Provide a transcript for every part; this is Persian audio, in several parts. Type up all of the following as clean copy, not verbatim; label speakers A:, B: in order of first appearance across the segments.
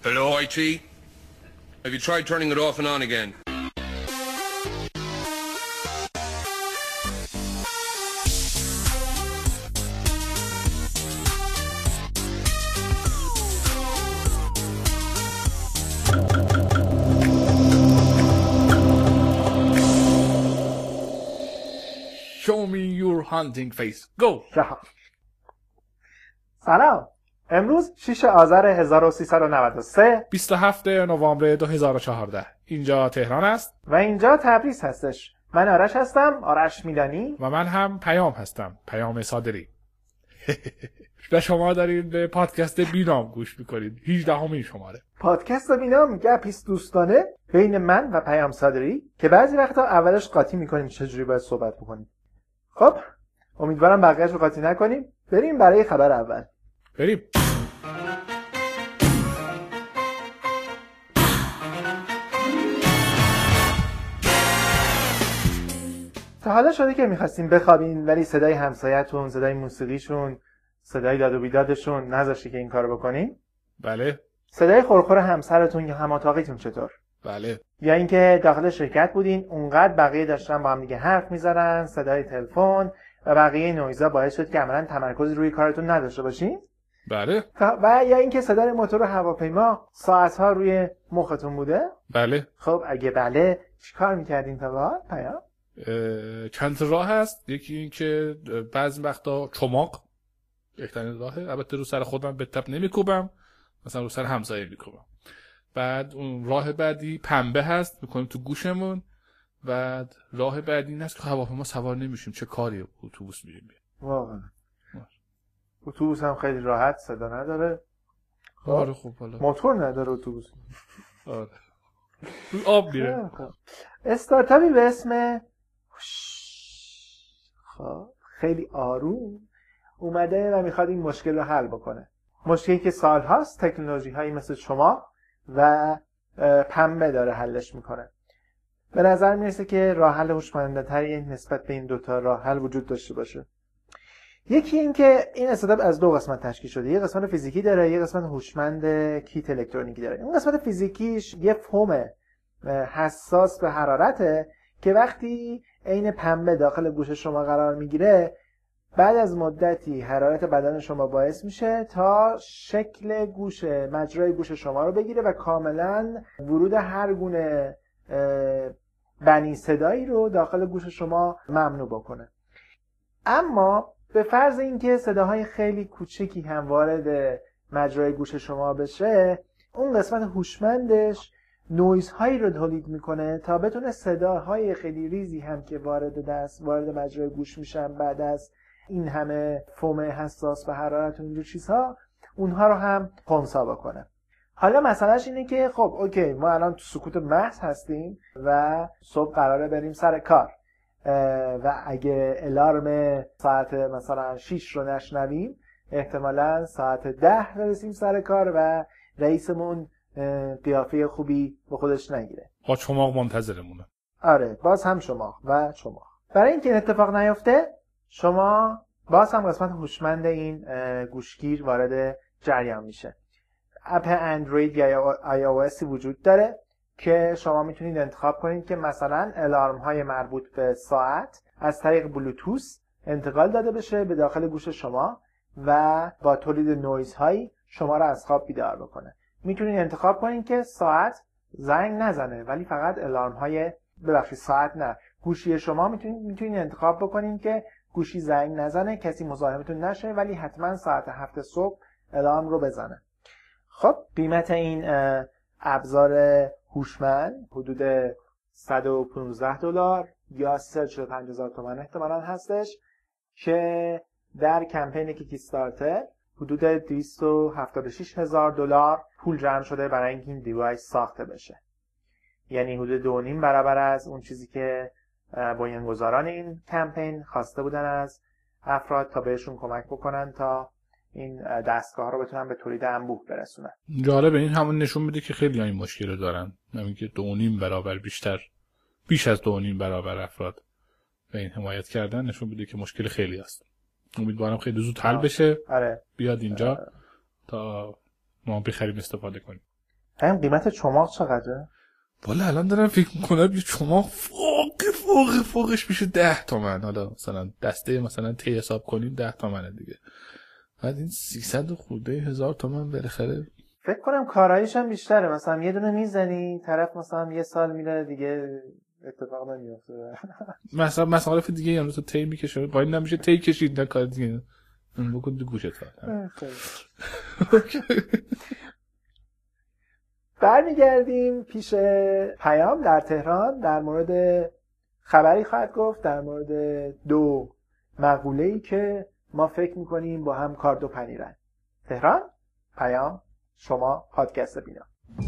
A: Hello, IT? Have you tried turning it off and on again?
B: Show me your hunting face. Go.
C: سلام. امروز 6 آذر 1393
B: 27 نوامبر 2014. اینجا تهران است
C: و اینجا تبریز هستش. من آرش هستم، آرش میلانی،
B: و من هم پیام هستم، پیام صادری. و شما دارید به پادکست بینام گوش میکنید. 18مین شماره
C: پادکست بینام گپیست دوستانه بین من و پیام صادری که بعضی وقتا اولش قاطی میکنیم چجوری باید صحبت بکنیم. خب امیدوارم بقیه‌اش رو قاطی نکنیم. بریم برای خبر اول.
B: بریم.
C: تا حالا شده که میخواستیم بخوابین ولی صدای همسایه‌تون، صدای موسیقیشون، صدای داد و بیدادشون نذاشته که این کارو بکنین؟
B: بله.
C: صدای خورخور همسرتون یا هماتاقیتون چطور؟
B: بله.
C: یا اینکه داخل شرکت بودین اونقدر بقیه داشتن با هم دیگه حرف میزنن، صدای تلفن و بقیه نویزا باعث شد که عملاً تمرکز روی کارتون نداشته باشین؟
B: بله.
C: و یا اینکه صدای موتور هواپیما ساعت‌ها روی مختون بوده؟
B: بله.
C: خب اگه بله چیکار می‌کردین تا بعد پیام؟
B: چند راه هست. یکی این که بعضی وقتا چماق بهترین راهه. البته رو سر خودم به تپ نمیکوبم، مثلا رو سر همسایه میکوبم. بعد اون راه بعدی پنبه هست، میکنیم تو گوشمون. بعد راه بعدی این هست که هواپیما سوار نمیشیم، چه کاری، اتوبوس میریم.
C: واقعا اتوبوس هم خیلی راحت، صدا نداره.
B: آره خب حالا
C: موتور نداره اتوبوس.
B: آره روی آب میره.
C: استارتاپی به اسم خیلی آروم اومده و میخواد این مشکل رو حل بکنه. مشکلی که سالهاست تکنولوژی هایی مثل شما و پنبه داره حلش میکنه. به نظر میرسه که راه حل هوشمندتری نسبت به این دوتا راه حل وجود داشته باشه. یکی این که این استارتاپ از دو قسمت تشکیل شده. یه قسمت فیزیکی داره، یه قسمت هوشمند کیت الکترونیکی داره. این قسمت فیزیکیش یه فوم حساس به حرارته که وقتی عین پنبه داخل گوش شما قرار میگیره، بعد از مدتی حرارت بدن شما باعث میشه تا شکل گوش، مجرای گوش شما رو بگیره و کاملا ورود هر گونه بنی صدایی رو داخل گوش شما ممنوع بکنه. اما به فرض اینکه صداهای خیلی کوچکی هم وارد مجرای گوش شما بشه، اون قسمت هوشمندش نویزهایی رو تولید میکنه تا بتونه صداهای خیلی ریزی هم که وارد مجرای گوش میشن بعد از این همه فوم حساس و حرارت و اینجور چیزها، اونها رو هم خنثی بکنه. حالا مسئلهش اینه که خب اوکی، ما الان تو سکوت محض هستیم و صبح قراره بریم سر کار و اگه الارم ساعت مثلا 6 رو نشنویم، احتمالا ساعت 10 برسیم سر کار و رئیسمون قیافه خوبی به خودش نگیره.
B: با چماق منتظرمونه.
C: آره باز هم چماق و چماق. برای اینکه این اتفاق نیفته، شما باز هم قسمت هوشمند این گوشگیر وارد جریان میشه. اپ اندروید یا iOS وجود داره که شما میتونید انتخاب کنید که مثلا الارم های مربوط به ساعت از طریق بلوتوث انتقال داده بشه به داخل گوش شما و با تولید نویز هایی شما را از خواب بیدار بکنه. میتونید انتخاب کنید که ساعت زنگ نزنه ولی فقط الارم های ساعت نه، گوشی شما میتونید انتخاب بکنید که گوشی زنگ نزنه، کسی مزاحمتون نشه ولی حتما ساعت 7 صبح الارم رو بزنه. خب قیمت این ابزار هوشمند حدود $115 یا 345,000 تومان احتمالاً هستش که در کمپین کیکستارتر حدود $276,000 پول جمع شده برای اینکه این دیوایس ساخته بشه. یعنی حدود 2.5 برابر از اون چیزی که بنیانگذاران این کمپین خواسته بودن از افراد تا بهشون کمک بکنن تا این دستگاه رو بتونن به تولید انبوه برسونن.
B: جالب، این همون نشون میده که خیلی این مشکل رو دارن. همین که 2.5 برابر بیش از 2.5 برابر افراد به این حمایت کردن نشون میده که مشکل خیلی هست. امیدوارم خیلی زود حل بشه.
C: آره.
B: بیاد اینجا تا ما بخریم استفاده کنیم.
C: هم قیمت چماق چقدره؟
B: والا الان دارم فکر میکنم یه چماق فوقش میشه 10 تومن. حالا مثلا دسته مثلا تی حساب کنیم 10 تومنه دیگه. بعد این 300 خورده 1000 تومن بالاخره.
C: فکر کنم کاراییش هم بیشتره. مثلا یه دونه میزنی طرف مثلا یه سال میره دیگه اتفاق نمیفته. مثلا
B: مصارف دیگه یعنی تو تی میکشه. با این نمیشه تی کشید نه کار دیگه. بکن تو گوشت فقط.
C: برمیگردیم پیش پیام در تهران. در مورد خبری خواهد گفت در مورد 2 مقوله‌ای که ما فکر میکنیم با هم کارد و پنیرن. تهران، پیام، شما پادکست بینا.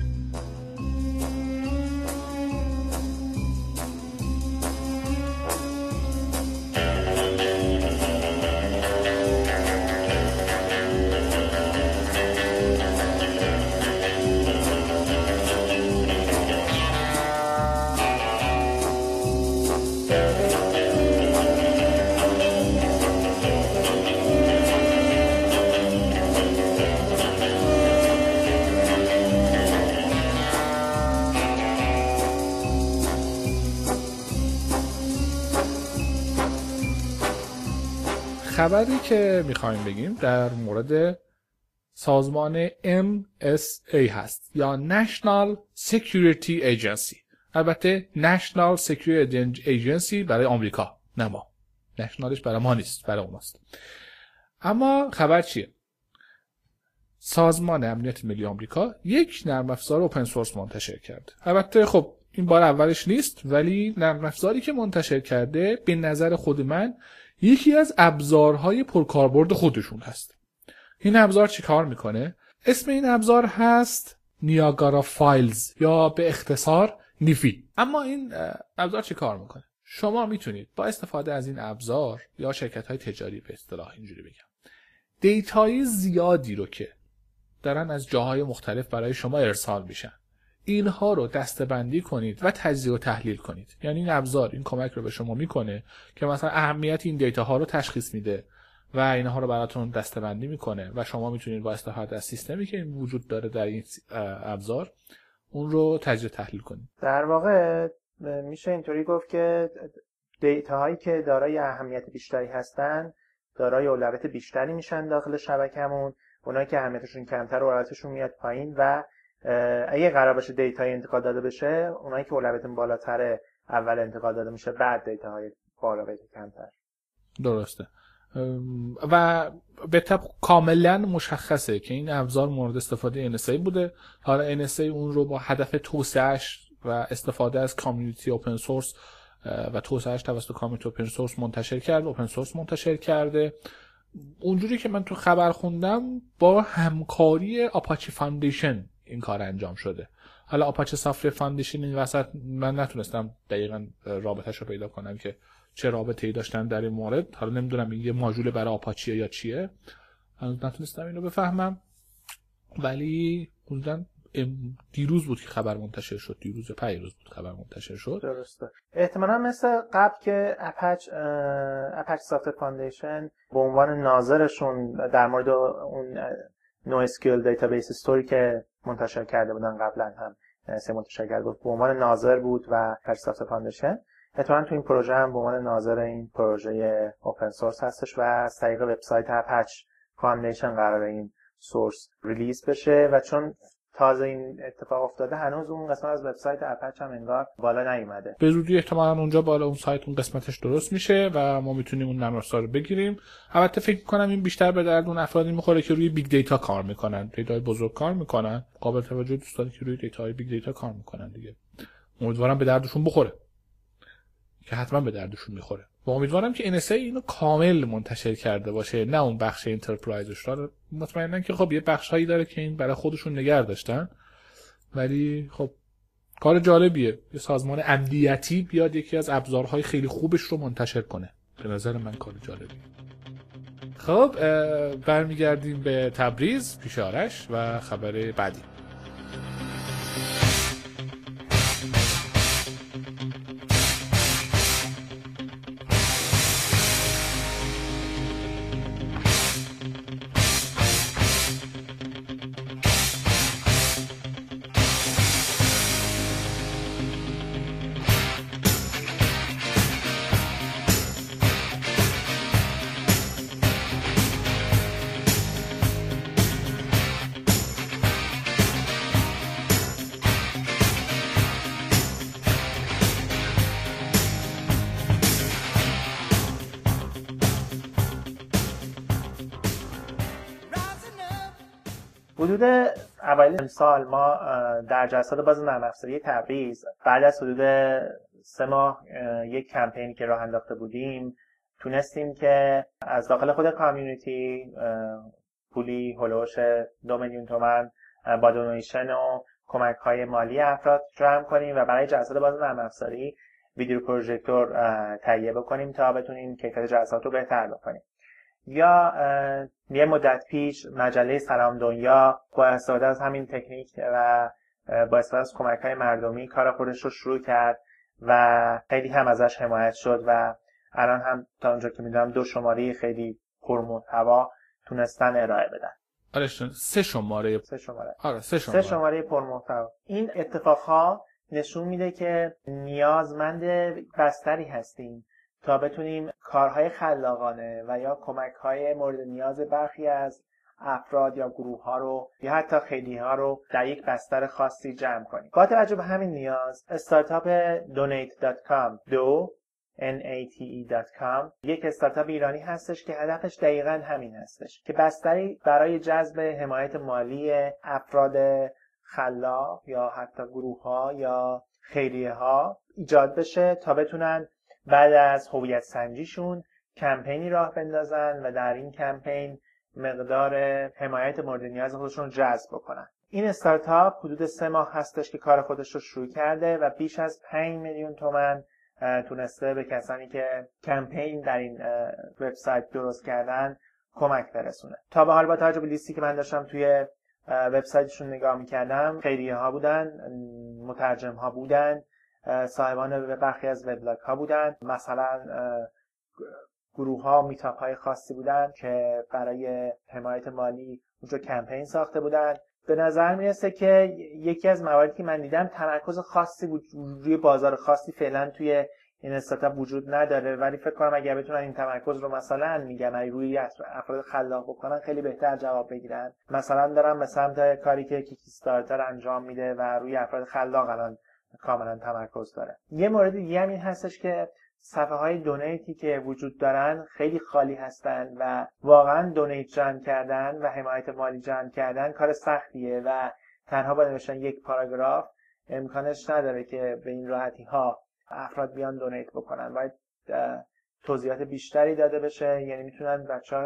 B: خبری که میخوایم بگیم در مورد سازمان NSA هست یا National Security Agency. البته National Security Agency برای آمریکا، نه ما. نشنالش برای ما نیست، برای اوناست. اما خبر چیه؟ سازمان امنیت ملی آمریکا یک نرم افزار اوپن سورس منتشر کرد. البته خب این بار اولش نیست، ولی نرم افزاری که منتشر کرده به نظر خود من یکی از ابزارهای پرکاربرد خودشون هست. این ابزار چی کار میکنه؟ اسم این ابزار هست نیاگارا فایلز یا به اختصار نیفی. اما این ابزار چی کار میکنه؟ شما میتونید با استفاده از این ابزار یا شرکت‌های تجاری به اصطلاح اینجوری بگم دیتای زیادی رو که دارن از جاهای مختلف برای شما ارسال میشن اینها رو دسته‌بندی کنید و تجزیه و تحلیل کنید. یعنی این ابزار این کمک رو به شما میکنه که مثلا اهمیت این دیتاها رو تشخیص میده و اینها رو براتون دسته‌بندی میکنه و شما میتونید با استفاده از سیستمی که این وجود داره در این ابزار اون رو تجزیه و تحلیل کنید.
C: در واقع میشه اینطوری گفت که دیتاهایی که دارای اهمیت بیشتری هستن دارای اولویت بیشتری میشن داخل شبکه‌مون. اونایی که اهمیتشون کمتر اولویتشون میاد پایین و اگه قرار باشه دیتای انتقال داده بشه اونایی که اولویتشون بالاتره اول انتقال داده میشه بعد دیتاهای با اولویت کمتر.
B: درسته. و به طب کاملا مشخصه که این ابزار مورد استفاده NSA بوده. حالا NSA اون رو با هدف توسعهش و استفاده از کامیونیتی اوپن سورس و توسعهش توسط کامیونیتی اوپن سورس منتشر کرده. اونجوری که من تو خبر خوندم با همکاری آپاچی فاندیشن این کار انجام شده. حالا آپاچی سافت فاندیشن این وسط من نتونستم دقیقاً رابطه‌اش رو پیدا کنم که چه رابطه‌ای داشتن در این مورد. حالا نمیدونم این یه ماژول برای آپاچیه یا چیه، هنوز نتونستم اینو بفهمم. ولی حدوداً دیروز بود که خبر منتشر شد، دیروز پیروز بود خبر منتشر شد.
C: درسته. احتمالاً مثل قبل که اپاچ سافت فاندیشن به عنوان ناظرشون در مورد اون نو اسکیول دیتابیس استوری که منتشر کرده بودن قبلا هم منتشر کرده بود به عنوان ناظر بود و اپاچ سافت فاندیشن احتمالاً تو این پروژه هم به عنوان ناظر این پروژه اوپن سورس هستش و از طریق وبسایت اپاچ فاندیشن قراره این سورس ریلیز بشه و چون تازه این اتفاق افتاده هنوز اون قسمت از وبسایت اپاچ هم انگار بالا نیومده.
B: به زودی احتمالاً اونجا بالا اون سایت اون قسمتش درست میشه و ما میتونیم اون نرم افزار رو بگیریم. البته فکر کنم این بیشتر به درد اون افرادی میخوره که روی بیگ دیتا کار میکنن، دیتای بزرگ کار میکنن. قابل توجه دوستانی که روی دیتای بیگ دیتا کار میکنن دیگه. امیدوارم به دردشون بخوره. که حتما به دردشون میخوره. و امیدوارم که NSA اینو کامل منتشر کرده باشه، نه اون بخش انترپرایزش رو. مطمئناً که خب یه بخشایی داره که این برای خودشون نگه داشتن، ولی خب کار جالبیه یه سازمان امنیتی بیاد یکی از ابزارهای خیلی خوبش رو منتشر کنه. به نظر من کار جالبیه. خب برمیگردیم به تبریز پیش آرش و خبر بعدی.
C: حدود اوایل امسال ما در جلسات باز نرم افزاری تبریز بعد از حدود 3 ماه یک کمپینی که راه انداخته بودیم تونستیم که از داخل خود کامیونیتی پولی هولوش 2 میلیون تومان با دونیشن و کمک‌های مالی افراد جمع کنیم و برای جلسات باز نرم افزاری ویدیو پروژکتور تهیه بکنیم تا بتونیم کیفیت جلسات رو بهتر بکنیم. یا یه مدت پیش مجله سلام دنیا با استفاده از همین تکنیک و با استفاده از کمک‌های مردمی کار خودش رو شروع کرد و خیلی هم ازش حمایت شد و الان هم تا اونجا که میدونم 2 شماره خیلی پرمحتوا تونستن ارائه بدن.
B: آره 3 شماره. آره 3
C: شماره پرمحتوا. این اتفاقها نشون میده که نیازمند بستری هستیم تا بتونیم کارهای خلاقانه و یا کمک‌های مورد نیاز برخی از افراد یا گروه‌ها رو یا حتی خیلی‌ها رو در یک بستر خاصی جمع کنیم. با توجه به همین نیاز استارتاپ donate.com donate.com یک استارتاپ ایرانی هستش که هدفش دقیقاً همین هستش که بستری برای جذب حمایت مالی افراد خلاق یا حتی گروه‌ها یا خیریه‌ها ایجاد بشه تا بتونن بعد از هویت سنجیشون کمپینی راه بندازن و در این کمپین مقدار حمایت مورد نیاز خودشون جذب بکنن. این استارتاپ حدود 3 ماه هستش که کار خودش رو شروع کرده و بیش از 5 میلیون تومان تونسته به کسانی که کمپین در این وبسایت درست کردن کمک برسونه. تا به حال با توجه به لیستی که من داشتم توی وبسایتشون نگاه می‌کردم خیریه ها بودن، مترجم ها بودن، صاحبان برخی از وبلاگ ها بودن، مثلا گروه ها میتاپ های خاصی بودن که برای حمایت مالی اونجا کمپین ساخته بودن. به نظر میرسه که یکی از مواردی که من دیدم تمرکز خاصی بود روی بازار خاصی فعلا توی این استارتاپ وجود نداره، ولی فکر کنم اگر بتونن این تمرکز رو مثلا میگم روی افراد خلاق بکنن خیلی بهتر جواب بگیرن. مثلا دارم به سمت کاری که کیکستارتر انجام میده و روی افراد خلاق الان کاملا تمرکز داره. یه مورد دیگه هم این هستش که صفحه های دونیتی که وجود دارن خیلی خالی هستن و واقعا دونیت جمع کردن و حمایت مالی جمع کردن کار سختیه و تنها با نوشتن یک پاراگراف امکانش نداره که به این راحتی ها افراد بیان دونیت بکنن. باید توضیحات بیشتری داده بشه، یعنی میتونن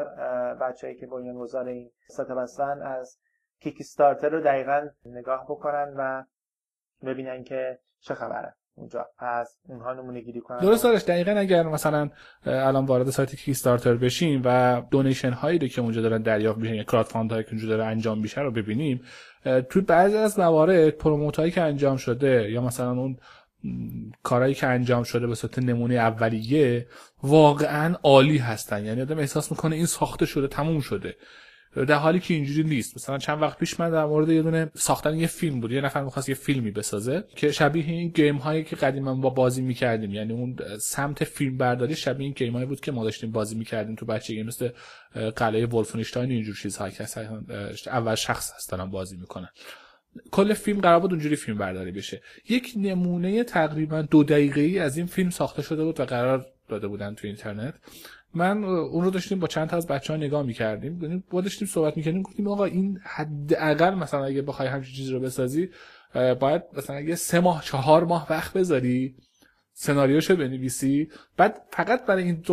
C: بچه‌ای که بنیانگذار این استارتاپ هستن از کیکستارتر رو دقیقاً نگاه بکنن و ببینن که چه خبره اونجا، از اونها نمونه گیری کنن.
B: درست دقیقاً اگر مثلا الان وارد سایت کیکستارتر بشیم و دونیشن هایی رو که اونجا دارن دریافت میشن یا کراود فاند هایی که اونجا داره انجام میشه رو ببینیم، توی بعضی از موارد پروموت هایی که انجام شده یا مثلا اون کارهایی که انجام شده به صورت نمونه اولیه واقعا عالی هستن، یعنی آدم احساس میکنه این ساخته شده تموم شده، در حالی که اینجوری نیست. مثلا چند وقت پیش من در مورد یه دونه ساختن یه فیلم بود، یه نفر می‌خواست یه فیلمی بسازه که شبیه این گیم هایی که قدیما با بازی می‌کردیم، یعنی اون سمت فیلم برداری شبیه این گیم هایی بود که ما داشتیم بازی می‌کردیم تو بچگی، مثل قلعه ولفنشتاین اینجور چیزها که اول شخص هستن بازی می‌کنن. کل فیلم قرار بود اونجوری فیلم برداری بشه. یک نمونه تقریبا 2 دقیقه‌ای از این فیلم ساخته شده بود و قرار داده بودن تو اینترنت. من اون رو داشتیم با چند تا از بچه‌ها نگاه می‌کردیم، یعنی با داشتیم صحبت می‌کردیم، گفتیم آقا این حداقل مثلا اگه بخوای همین چیزی رو بسازی باید مثلا اگه 3 ماه 4 ماه وقت بذاری سناریوشو بنویسی، بعد فقط برای این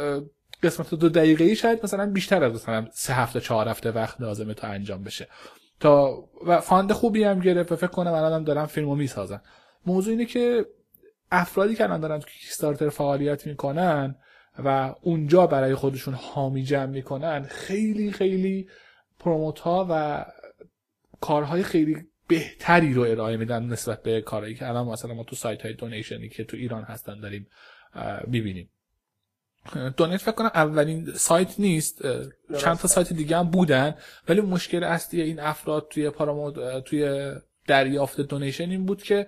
B: قسمت 2 دقیقه‌ای شاید مثلا بیشتر از مثلا 3 هفته 4 هفته وقت لازمه تا انجام بشه. تا و فاند خوبی هم گرفت و فکر کنم الانم دارن فیلمو میسازن. موضوع اینه که افرادی که الان دارن تو کیکستارتر فعالیت میکنن و اونجا برای خودشون حامی جمع میکنن خیلی خیلی پروموت ها و کارهای خیلی بهتری رو ارائه میدن نسبت به کارهایی که الان مثلا ما تو سایت های دونیشنی که تو ایران هستن داریم ببینیم. دونیت فکر کنم اولین سایت نیست، چند تا سایت دیگه هم بودن، ولی مشکل اصلی این افراد توی دریافت دونیشن این بود که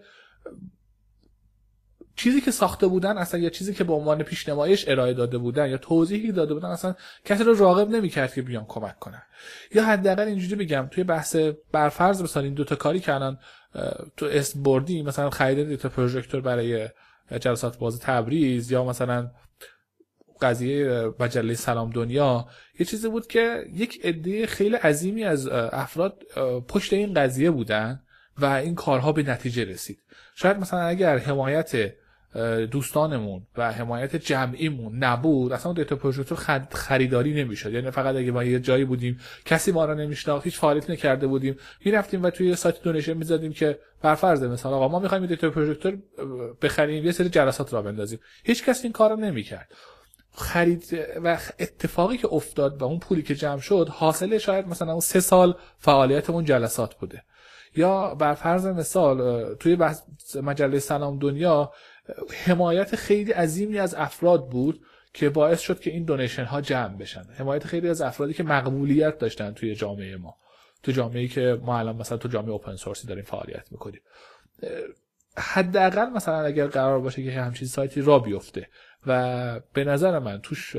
B: چیزی که ساخته بودن اصلا یا چیزی که به عنوان پیشنمایش ارائه داده بودن یا توضیحی داده بودن اصلا کسی رو راغب نمی‌کرد که بیان کمک کنن. یا حداقل اینجوری بگم توی بحث برفرض مثلا این 2 تا کاری که الان تو اسم بردی، مثلا خرید دیتا پروژکتور برای جلسات باز تبریز یا مثلا قضیه مجله سلام دنیا یه چیزی بود که یک عده خیلی عظیمی از افراد پشت این قضیه بودن و این کارها به نتیجه رسید. شاید مثلا اگر حمایت دوستانمون و حمایت جمعیمون نبود اصلا اون دیتا پروژکتور خریداری نمیشد. یعنی فقط اگه ما یه جایی بودیم کسی ما رو نمیشناخت، هیچ فعالیتی نکرده بودیم، میرفتیم و توی سایت دونیشن میزدیم که بر فرض مثلا آقا ما میخوایم دیتا پروژکتور بخریم، یه سری جلسات را بندازیم، هیچ کسی این کارو نمیکرد. خرید و اتفاقی که افتاد و اون پولی که جمع شد حاصل شاید مثلا اون 3 سال فعالیت اون جلسات بوده. یا بر فرض مثال توی مجله سلام دنیا حمایت خیلی عظیمی از افراد بود که باعث شد که این دونیشن ها جمع بشن. حمایت خیلی از افرادی که مقبولیت داشتن توی جامعه ما، تو جامعه‌ای که ما الان مثلا تو جامعه اوپن سورسی داریم فعالیت میکنیم. حداقل مثلا اگر قرار باشه که همچین سایتی را بیفته و به نظر من توش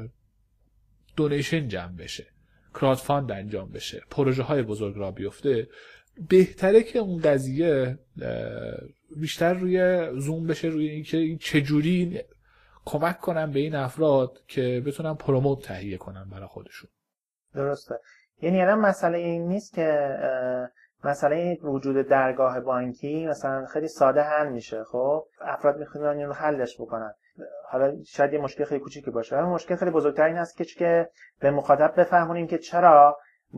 B: دونیشن جمع بشه، کراود فاند انجام بشه، پروژه های بزرگ را بیفته، بهتره که اون قضیه بیشتر روی زوم بشه روی اینکه چجوری کمک کنن به این افراد که بتونن پروموت تهیه کنن برای خودشون.
C: درسته. یعنی الان مسئله این نیست که مسئله وجود درگاه بانکی مثلا خیلی ساده حل میشه، خب افراد میخوان اینو حلش بکنن. حالا شاید یه مشکل خیلی کوچیکی باشه، اما مشکل خیلی بزرگتر این است که به مخاطب بفهمونیم که چرا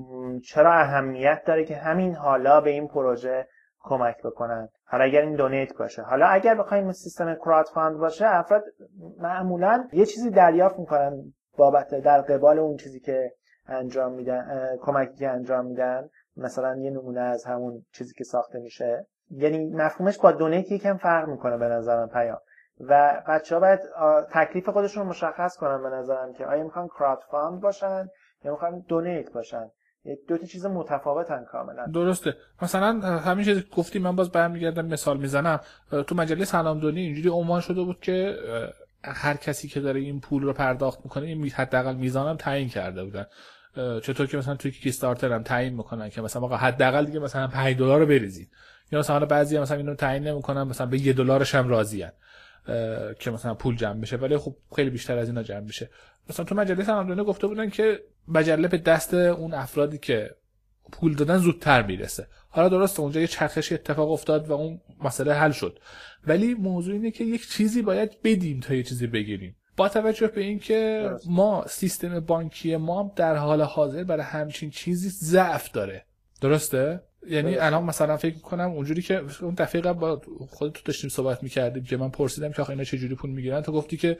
C: اهمیت داره که همین حالا به این پروژه کمک بکنن. حالا اگر این دونیت باشه، حالا اگر بخوایم سیستم کراود فاند باشه، افراد معمولا یه چیزی دریافت میکنن بابت در قبال اون چیزی که انجام میدن، کمکی که انجام میدن، مثلا یه نمونه از همون چیزی که ساخته میشه. یعنی مفهومش با دونیت یکم فرق میکنه به نظرم پیام. و بچه‌ها باید تکلیف خودشون رو مشخص کنن به نظرم که آیا میخوان کراود فاند باشن یا میخوان دونیت باشن. دو تا چیز متفاوتن کاملا.
B: درسته. مثلا همین چیزی گفتی من باز برمیگردم مثال میزنم. تو مجله سلام دنیا اینجوری عنوان شده بود که هر کسی که داره این پول رو پرداخت میکنه این حداقل میزانم تعیین کرده بودن. چطور که مثلا توی کیکستارتر هم تعیین میکنن که مثلا آقا حداقل دیگه مثلا $5 رو بریزید، یا مثلا بعضیا مثلا اینو تعیین نمیکنن، مثلا به $1 هم راضیان که مثلا پول جمع بشه، ولی خب خیلی بیشتر از اینا جمع میشه. مثلا تو مجله سلام دنیا گفته بودن که مجله به دست اون افرادی که پول دادن زودتر میرسه. حالا درسته اونجا یه چرخشی اتفاق افتاد و اون مسئله حل شد، ولی موضوع اینه که یک چیزی باید بدیم تا یه چیزی بگیریم. با توجه به این که ما سیستم بانکی ما در حال حاضر برای همچین چیزی ضعف داره. درسته؟ یعنی الان مثلا فکر می‌کنم اونجوری که اون دفعه قبل با خودت داشتیم صحبت می‌کردیم که من پرسیدم که آخه اینا چه جوری پول میگیرن، تو گفتی که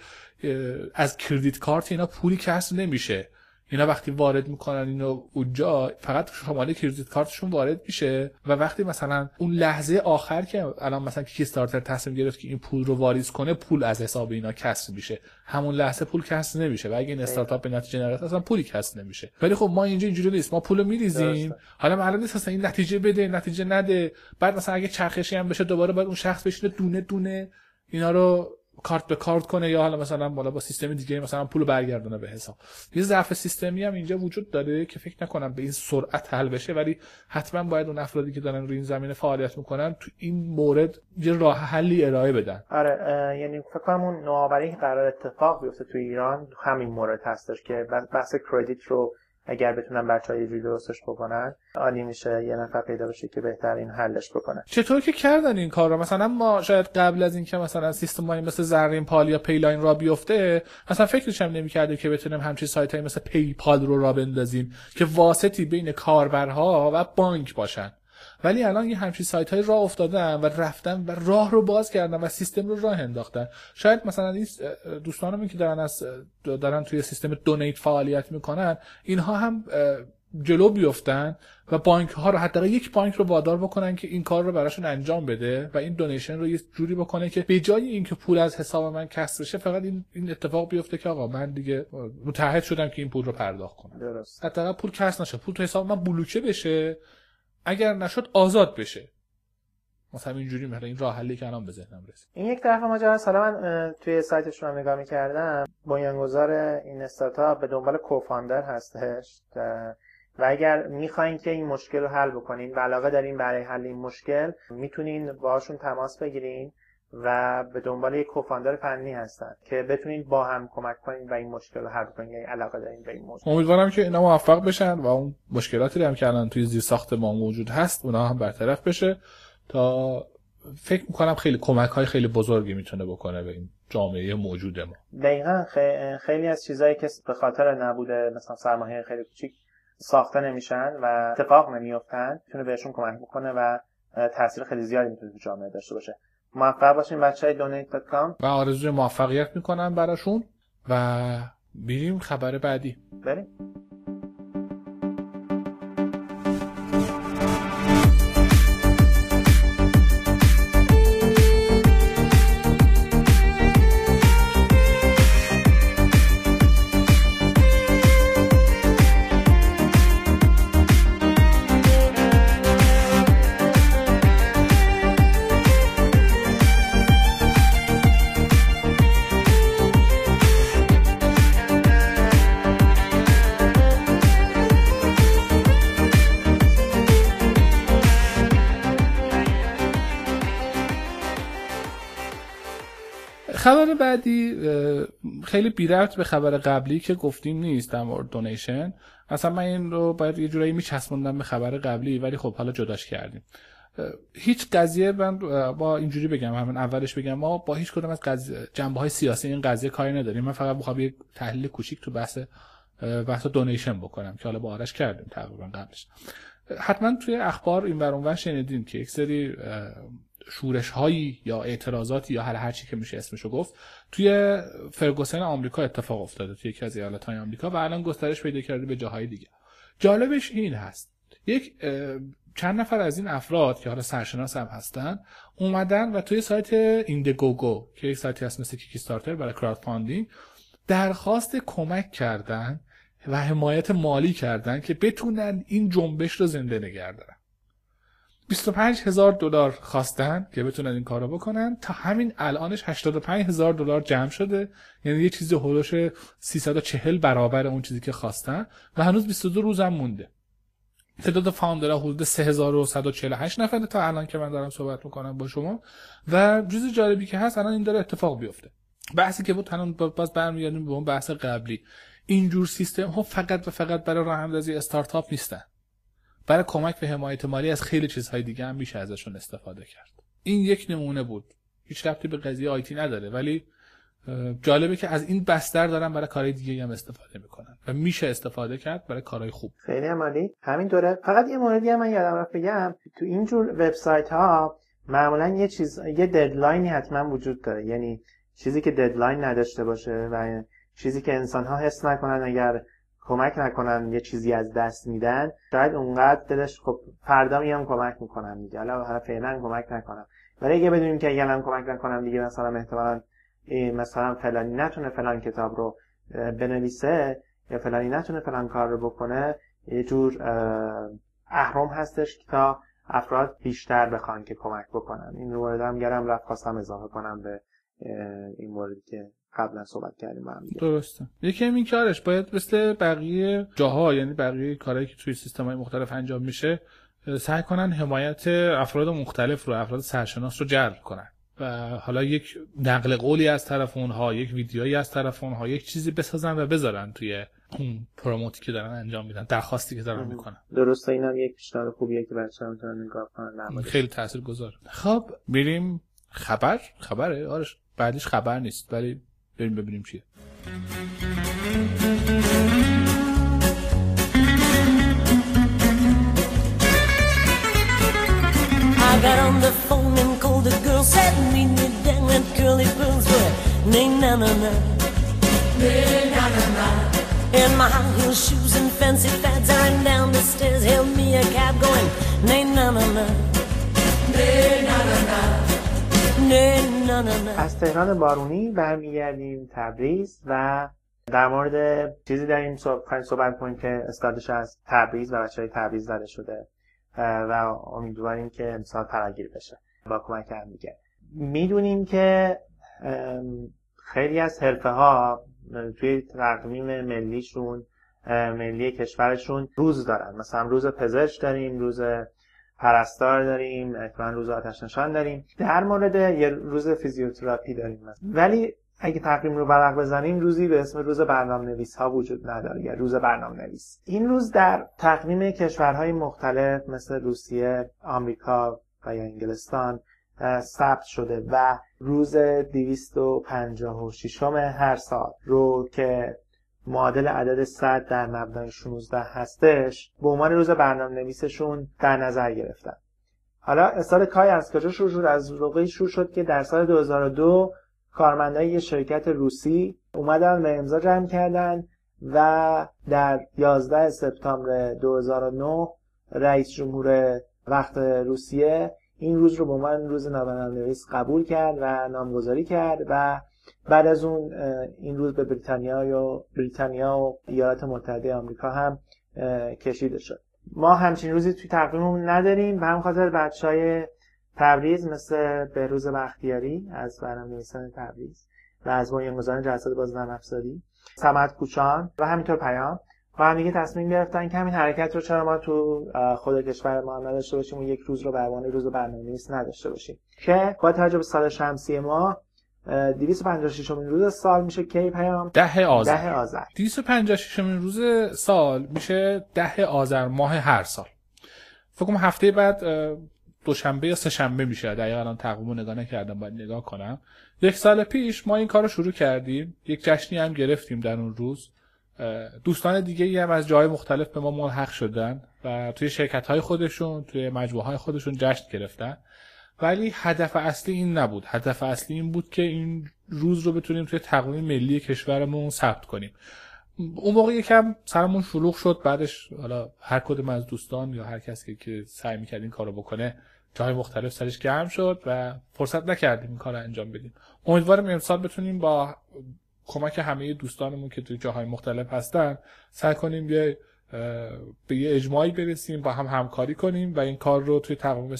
B: از کردیت کارت اینا پولی کسر نمیشه. اینا وقتی وارد میکنن اینو اونجا فقط شماره کردیت کارتشون وارد میشه و وقتی مثلا اون لحظه آخر که الان مثلا کیکستارتر تصمیم گرفت که این پول رو واریز کنه، پول از حساب اینا کسر میشه. همون لحظه پول کسر نمیشه و اگه این استارتاپ به نتیجه نرسه اصلا پولی کسر نمیشه. ولی خب ما اینجا اینجوری نیست، ما پولو میریزیم، حالا معلوم نیست اصلا این نتیجه بده نتیجه نده، بعد مثلا اگه چرخشی هم بشه دوباره باید اون شخص بشینه دونه دونه اینا رو کارت به کارت کنه یا حالا مثلا بالا با سیستم دیگه مثلا پولو برگردونه به حساب. یه ضعف سیستمی هم اینجا وجود داره که فکر نکنم به این سرعت حل بشه، ولی حتما باید اون افرادی که دارن روی این زمینه فعالیت میکنن تو این مورد یه راه حلی ارائه بدن.
C: آره، یعنی فکر کنم اون نوآوری قرار اتفاق بیفته تو ایران همین مورد هستش که بحث کردیت رو اگر بتونن بچه‌ها یه جوری درستش بکنن عالی میشه، یه نفر پیدا بشه که بهتر این حلش بکنه.
B: چطور که کردن این کار رو؟ مثلا ما شاید قبل از این که مثلا سیستمایی مثل زرین پال یا پیلاین را بیفته مثلا فکرش هم نمی‌کردیم که بتونیم همچین سایتایی مثل پیپال رو را بندازیم که واسطی بین کاربرها و بانک باشن. ولی الان یه همچین سایت‌های راه افتادن و رفتن و راه رو باز کردن و سیستم رو راه انداختن. شاید مثلا این دوستانمون که دارن توی سیستم دونیت فعالیت میکنن اینها هم جلو بیفتن و بانک ها رو حتی یک بانک رو وادار بکنن که این کار رو براشون انجام بده و این دونیشن رو یه جوری بکنه که به جای اینکه پول از حساب من کسر بشه فقط این اتفاق بیفته که آقا من دیگه متعهد شدم که این پول رو پرداخت کنم.
C: درست.
B: حتی پول کسر نشه، پول تو حساب من بلوکه بشه، اگر نشد آزاد بشه. مثلا اینجوری مثلا این راه حلی که الان به ذهنم رسید.
C: این یک طرف ماجرا. حالا من توی سایتشون هم نگاه می‌کردم، بنیانگذار این استارتاپ به دنبال کوفاندر هستش و اگر میخواین که این مشکل رو حل بکنین و علاقه دارین برای حل این مشکل، میتونین باهاشون تماس بگیرین و به دنبال یک کوفاندر فنی هستن که بتونید با هم کمک کنید و این مشکل رو حل کنید، یعنی علاقه دارین به این موضوع.
B: امیدوارم که اینا موفق بشن و اون مشکلاتی هم که الان توی زیرساخت ما موجود هست اونا هم برطرف بشه تا فکر میکنم خیلی کمک‌های خیلی بزرگی میتونه بکنه به این جامعه موجود ما.
C: دقیقاً خیلی از چیزایی که به خاطر نبوده مثلا سرمایه خیلی کوچیک ساخته نمیشن و اتفاق نمیافتن میتونه بهشون کمک بکنه و تاثیر خیلی زیادی میتونه تو جامعه داشته باشه. موفق باشین بچهای donate.com
B: و آرزوی موفقیت میکنم براشون و بریم خبر بعدی.
C: بریم.
B: خبر بعدی خیلی بی ربط به خبر قبلی که گفتیم نیست در مورد دونیشن. اصلا من این رو باید یه جورایی میچسبوندم به خبر قبلی ولی خب حالا جداش کردیم. هیچ قضیه من با اینجوری بگم، همین اولش بگم ما با هیچ کدوم از جنبه‌های سیاسی این قضیه کاری نداریم. من فقط می‌خوام یه تحلیل کوچیک تو بحث دونیشن بکنم که حالا با آرش کردیم تقریبا قبلش. حتما توی اخبار این ور اونور شنیدین که یک سری شورش‌هایی یا اعتراضاتی یا هر چی که میشه اسمشو گفت توی فرگوسن آمریکا اتفاق افتاده، توی یکی از ایالت‌های آمریکا و الان گسترش پیدا کرده به جاهای دیگه. جالبش این هست یک چند نفر از این افراد که حالا سرشناس هم هستن اومدن و توی سایت ایندیگوگو که یک سایتی هست مثل کیک استارتر برای کراود فاندینگ درخواست کمک کردن و حمایت مالی کردن که بتونن این جنبش رو زنده نگه دارن. $25,000 خواستن که بتونن این کارو بکنن. تا همین الانش $85,000 جمع شده، یعنی یه چیزی هولوش 340 برابر اون چیزی که خواستن و هنوز 22 روز هم مونده. تعداد فاوندرها حدود 3148 نفره تا الان که من دارم صحبت میکنم با شما. و چیز جالبی که هست الان این داره اتفاق بیفته. بحثی که بود الان باز برمیگردیم به اون بحث قبلی. اینجور سیستم ها فقط و فقط برای راه اندازی استارتاپ نیستن. برای کمک به حمایت مالی از خیلی چیزهای دیگه هم میشه ازشون استفاده کرد. این یک نمونه بود. هیچ ربطی به قضیه آیتی نداره ولی جالبه که از این بستر دارن برای کارهای دیگه هم استفاده میکنن و میشه استفاده کرد برای کارهای خوب.
C: خیلی عالی. همینطوره. فقط یه موردی هم من یادم رفت بگم، تو اینجور وبسایت ها معمولا یه ددلاینی حتما وجود داره، یعنی چیزی که ددلاین نداشته باشه و چیزی که انسان ها حس نکنن اگر کمک نکنن یه چیزی از دست میدن، شاید اونقدر دلش خب فردا میام کمک میکنم دیگه، حالا فعلا کمک نکنم. ولی اگه بدونیم که اگه الان کمک نکنم دیگه مثلا احتمالاً مثلا فلانی نتونه فلان کتاب رو بنویسه یا فلانی نتونه فلان کار رو بکنه، یه جور اهرم هستش که تا افراد بیشتر بخوان که کمک بکنن. این مورد هم گرم رفت خواستم اضافه کنم به این موردی که قبلا صحبت کردیم با هم دیگه.
B: درسته. یکی این کارش باید مثل بقیه جاها، یعنی بقیه کارهایی که توی سیستم‌های مختلف انجام میشه، سعی کنن حمایت افراد مختلف رو، افراد سرشناس رو جلب کنن و حالا یک نقل قولی از طرف اونها، یک ویدیویی از طرف اونها، یک چیزی بسازن و بذارن توی اون پروموتی که دارن انجام میدن، درخواستی که دارن میکنن.
C: درسته. اینم یک پیشنهاد خوبیه که بچه‌ها میتونن نگاه کنن.
B: خیلی تاثیرگذار. خب بریم خبره آرش بعدش خبر نیست ولی بریم ببینیم چیه.
D: I got on the phone and called a girl, said meet me down at Curly Pearls where na-na-na-na, na-na-na-na. In my high heel shoes and fancy fads, I ran down the stairs, hailed me a cab going na-na-na-na, na-na-na-na.
C: از تهران بارونی برمیگردیم تبریز و در مورد چیزی داریم صحبت کنیم که استادش از تبریز و بچه‌های تبریز زده شده و امیدواریم که امسال فراگیر بشه با کمک هم دیگه. میدونیم که خیلی از حرفه‌ها توی تقویم ملی کشورشون روز دارن، مثلا روز پزشک داریم، روز پرستار داریم، احتمالاً روز آتش نشان داریم، در مورد یه روز فیزیوتراپی داریم مثلا. ولی اگه تقویم رو ورق بزنیم روزی به اسم روز برنامه‌نویس ها وجود نداره یا روز برنامه‌نویس. این روز در تقویم کشورهای مختلف مثل روسیه، آمریکا و یا انگلستان ثبت شده و روز 256 هر سال رو که معادل عدد 100 در مبنای 16 هستش به عنوان روز برنامه‌نویسشون در نظر گرفتن. حالا استاد کای از کجا شروع شد؟ از واقعی شروع شد که در سال 2002 کارمندای یه شرکت روسی اومدن به امضا جمع کردن و در 11 سپتامبر 2009 رئیس جمهور وقت روسیه این روز رو به عنوان روز برنامه‌نویس قبول کرد و نامگذاری کرد و بعد از اون این روز به بریتانیا و ایالات متحده آمریکا هم کشیده شد. ما همچین روزی توی تقویممون نداریم و هم خاطر بچهای تبریز مثل بهروز بختیاری از برنامه‌نویسان تبریز و از بنیانگذاران جلسات باز نرم افزاری، صمد کوچان و همینطور پیام و هم دیگه تصمیم گرفتن که همین حرکت رو چرا ما تو خود کشور ما هم نداشته باشیم و یک روز رو به عنوان روز برنامه‌نویس نداشته باشیم که با توجه به سال شمسی ما 256مین روز سال میشه کی پیام؟
B: 10 آذر.
C: 256مین
B: روز سال میشه 10 آذر ماه هر سال. فکر کنم هفته بعد دوشنبه یا سه شنبه میشه. دقیقاً الان تقویمو نگاه نکردم، باید نگاه کنم. یک سال پیش ما این کارو شروع کردیم. یک جشنی هم گرفتیم در اون روز. دوستان دیگه‌ای هم از جای مختلف به ما ملحق شدن و توی شرکت‌های خودشون، توی مجموعه‌های خودشون جشن گرفتن. ولی هدف اصلی این نبود. هدف اصلی این بود که این روز رو بتونیم توی تقویم ملی کشورمون ثبت کنیم. اون موقع یکم سرمون شلوغ شد. بعدش حالا هر کدوم از دوستان یا هر کسی که سعی می‌کرد این کارو بکنه جای مختلف سرش گرم شد و فرصت نکردیم این کارو انجام بدیم. امیدوارم امسال بتونیم با کمک همه دوستانمون که توی جاهای مختلف هستن سعی کنیم به یه اجماعی برسیم، با هم همکاری کنیم و این کار رو توی تقویم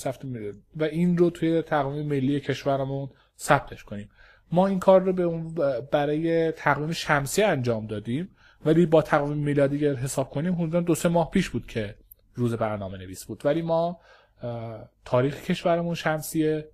B: توی تقویم ملی کشورمون ثبتش کنیم. ما این کار رو برای تقویم شمسی انجام دادیم ولی با تقویم میلادی اگر حساب کنیم حدوداً 2-3 ماه پیش بود که روز برنامه‌نویس بود. ولی ما تاریخ کشورمون شمسیه،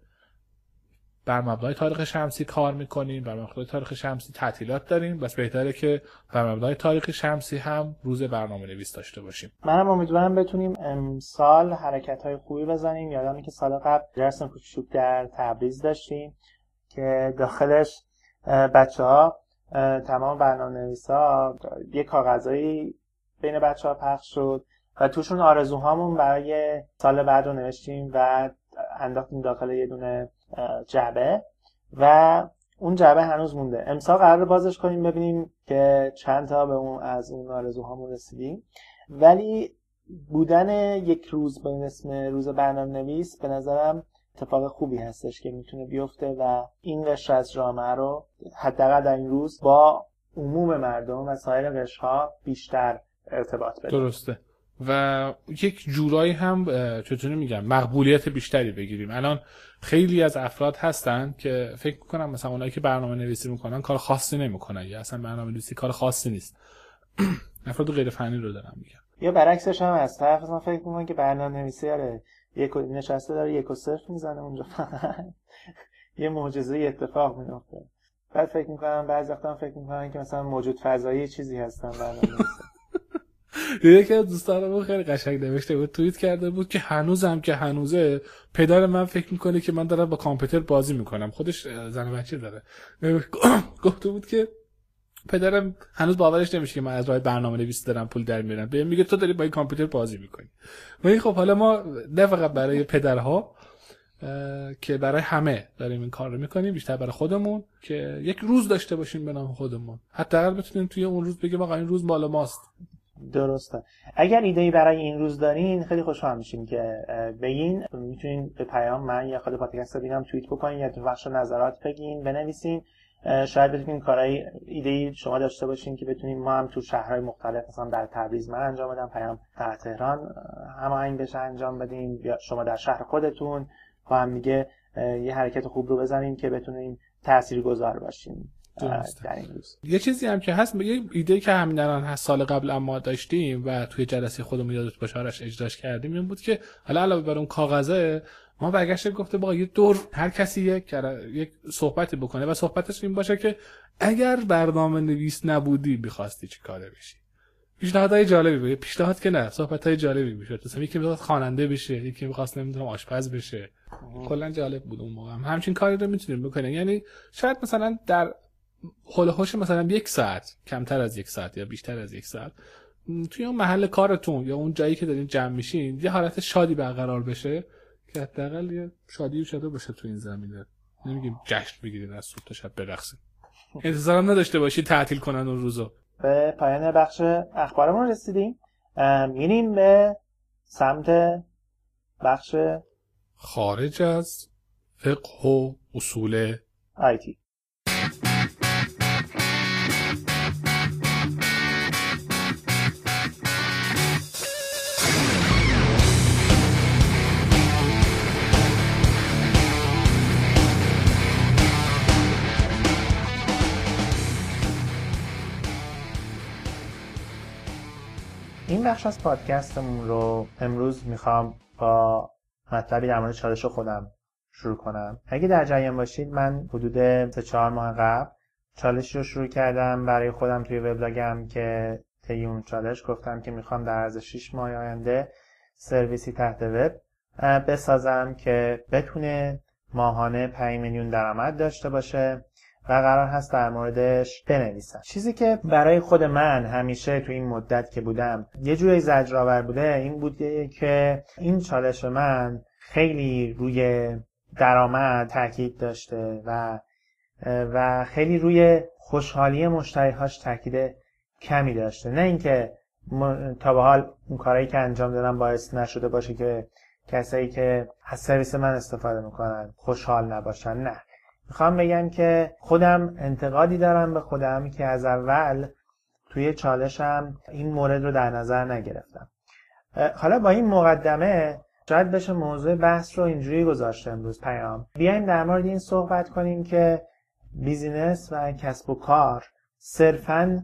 B: بر مبنای تاریخ شمسی کار میکنیم، بر مبنای تاریخ شمسی تعطیلات داریم. بس بهتره که بر مبنای تاریخ شمسی هم روز برنامه‌نویس داشته باشیم.
C: منم امیدوارم بتونیم امسال حرکت‌های خوبی بزنیم. یادمه که سال قبل درس کوچیک در تبریز داشتیم که داخلش بچه‌ها تمام برنامه‌نویسا یک کاغذایی بین بچه‌ها پخش شد و توشون آرزوهامون برای سال بعد رو نوشتیم و انداختیم داخل یه دونه جعبه و اون جعبه هنوز مونده. امسال قراره بازش کنیم ببینیم که چند تا به از اون آرزوهامون رسیدیم. ولی بودن یک روز به اسم روز برنامه‌نویس به نظرم اتفاق خوبی هستش که میتونه بیفته و این قشر از جامعه رو حداقل در این روز با عموم مردم و سایر قشرها بیشتر ارتباط بده.
B: درسته. و یک جورایی هم چطوری میگم مقبولیت بیشتری بگیریم. الان خیلی از افراد هستن که فکر میکنن مثلا اونایی که برنامه نویسی میکنن کار خاصی نمیکنن یا اصلا برنامه نویسی کار خاصی نیست. افراد غیر فنی رو دارم میگم.
C: یا برعکسش هم هست. طرف مثلا فکر میکنه که برنامه نویسی یک نشسته داره یک و صفر میزنه اونجا یه معجزه اتفاق میفته. بعد فکر میکنم بعضی وقتا فکر میکنن که مثلا موجود فضایی چیزی هستن برنامه‌نویس.
B: یکی از دوستانم خیلی قشنگ نوشته بود، توییت کرده بود که هنوزم که هنوزه پدر من فکر میکنه که من دارم با کامپیوتر بازی میکنم. خودش زن و بچه داره. گفته بود که پدرم هنوز باورش نمیشه که من از راه برنامه‌نویسی دارم پول در میارم. بهم میگه تو داری با این کامپیوتر بازی میکنی. ولی خب حالا ما نه فقط برای پدرها که برای همه داریم این کار رو میکنیم، بیشتر برای خودمون که یک روز داشته باشیم به نام خودمون. حداقل بتونیم توی اون روز بگیم آقا این روز مال ماست.
C: درسته. اگر ایده‌ای برای این روز دارین خیلی خوشحال میشیم که بگین. میتونین به پیام من یا خود پادکست رو ببینم توییت بکنین یا تو بخش نظرات بگین، بنویسین. شاید بتونین کارهای ایده‌ای شما داشته باشین که بتونیم ما هم تو شهرهای مختلف مثلا در تبریز من انجام بدم، پیام در تهران هماهنگ بشه انجام بدیم، یا شما در شهر خودتون با هم دیگه یه حرکت خوب رو بزنیم که بتونیم تاثیرگذار باشیم. در این روز.
B: یه چیزی هم که هست، یه ایده که همین الان هست سال قبل اما داشتیم و توی جلسه خودمون یادت باشه آرش اجراش کردیم، این بود که حالا علاوه بر اون کاغذه ما برگشت گفته با یه دور هر کسی یک صحبتی بکنه و صحبتش این باشه که اگر برنامه نویس نبودی می‌خواستی چی کاره بشی. پیشنهادهای جالبی بود، پیشنهاد که نه، صحبت‌های جالبی می‌شد. مثلا یکی می‌خواست خواننده بشه، یکی می‌خواست نمیدونم آشپز بشه. کلا جالب بود اون موقع. همچین کاری رو می‌تونیم بکنیم. یعنی شاید مثلا در حول و حوش مثلا 1 ساعت، کمتر از 1 ساعت یا بیشتر از 1 ساعت توی اون محل کارتون یا اون جایی که دارین جمع میشین یه حالت شادی برقرار بشه که حداقل یه شادی شده باشه تو این زمینه. نمیگیم جشن بگیرید از صبح تا شب برقصید. انتظارم نداشته باشید تعطیل کنن اون روزو.
C: به پایان بخش اخبارمون رسیدیم. میریم به سمت بخش
B: خارج از فقه و اصول
C: آیتی. این بخش از پادکستمون رو امروز میخوام با مطلبی در مورد چالش خودم شروع کنم. اگه در جریان باشید من حدود 3-4 ماه قبل چالشی رو شروع کردم برای خودم توی وبلاگم که طی اون چالش گفتم که میخوام در عرض 6 ماه آینده سرویسی تحت وب بسازم که بتونه ماهانه 5 میلیون درآمد داشته باشه و قرار هست در موردش بنویسم. چیزی که برای خود من همیشه تو این مدت که بودم یه جوری زجرآور بوده این بوده که این چالش من خیلی روی درآمد تاکید داشته و خیلی روی خوشحالی مشتری‌هاش تاکید کمی داشته. نه اینکه تا به حال اون کارهایی که انجام دادم باعث نشده باشه که کسایی که از سرویس من استفاده میکنن خوشحال نباشن، نه. میخوام بگم که خودم انتقادی دارم به خودم که از اول توی چالشم این مورد رو در نظر نگرفتم. حالا با این مقدمه شاید بشه موضوع بحث رو اینجوری گذاشته امروز پیام. بیایم در مورد این صحبت کنیم که بیزینس و کسب و کار صرفاً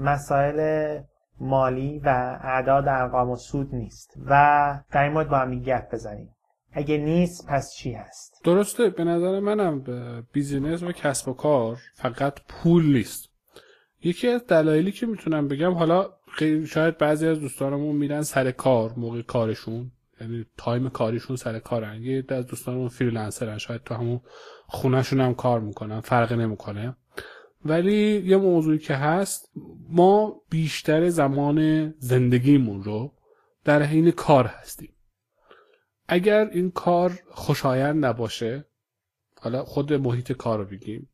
C: مسائل مالی و اعداد ارقام و سود نیست و در این مورد با هم گپ بزنیم. اگه نیست پس چی هست؟
B: درسته. به نظر منم بیزینس و کسب و کار فقط پول نیست. یکی از دلایلی که میتونم بگم، حالا شاید بعضی از دوستانمون میرن سر کار موقع کارشون، یعنی تایم کاریشون سر کارن، یه عده از دوستانمون فریلنسرن، شاید تو همون خونهشون هم کار میکنن، فرقی نمیکنه. ولی یه موضوعی که هست، ما بیشتر زمان زندگیمون رو در حین کار هستیم. اگر این کار خوشایند نباشه، حالا خود محیط کار رو بگیم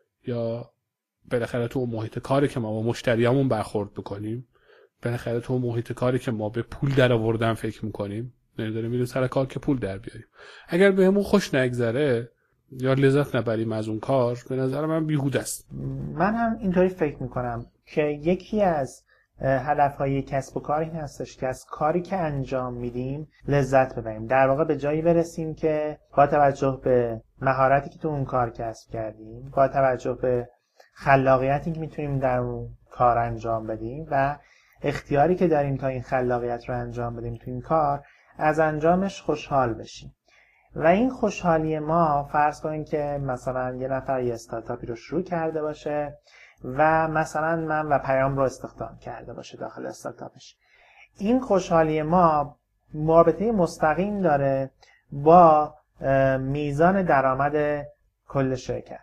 B: یا بالاخره تو محیط کاری که ما با مشتریامون برخورد بکنیم، بالاخره تو محیط کاری که ما به پول در آوردن فکر میکنیم، نمیدونیم میریم سر کار که پول در بیاریم، اگر بهمون خوش نگذره یا لذت نبریم از اون کار، به نظر من بیهوده است.
C: من هم اینطوری فکر میکنم که یکی از هدفهای کسب و کار این هستش که از کاری که انجام میدیم لذت ببریم. در واقع به جایی برسیم که با توجه به مهارتی که تو اون کار کسب کردیم، با توجه به خلاقیتی که میتونیم در اون کار انجام بدیم و اختیاری که داریم تا این خلاقیت رو انجام بدیم تو این کار، از انجامش خوشحال بشیم. و این خوشحالی ما، فرض کنیم که مثلا یه نفر یه استارتاپی رو شروع کرده باشه و مثلا من و پیام رو استخدام کرده باشه داخل استارتاپش. این خوشحالی ما مربوطه مستقیم داره با میزان درآمد کل شرکت.